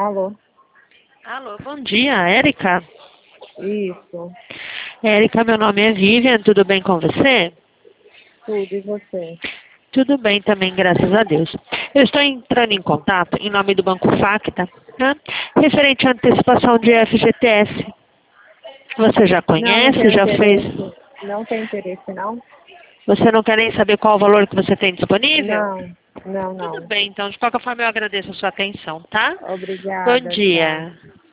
Alô? Alô, bom dia, Érica. Isso, Érica, meu nome é Vivian, tudo bem com você? tudo, e você? Tudo bem também, graças a Deus. Eu estou entrando em contato em nome do Banco Facta, né, referente à antecipação de FGTS. Você já Não, não conhece, tenho já fez? interesse. Não tem interesse, não? Você não quer nem saber qual o valor que você tem disponível? Não, não, Tudo não. bem, então, de qualquer forma eu agradeço a sua atenção, tá? Bom Obrigada, tchau. dia.